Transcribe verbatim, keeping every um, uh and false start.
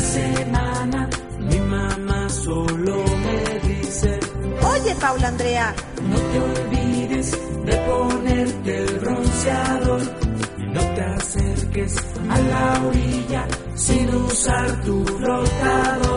semana mi mamá solo me dice: Oye, Paula Andrea, no te olvides de ponerte el bronceador y no te acerques a la orilla sin usar tu flotador.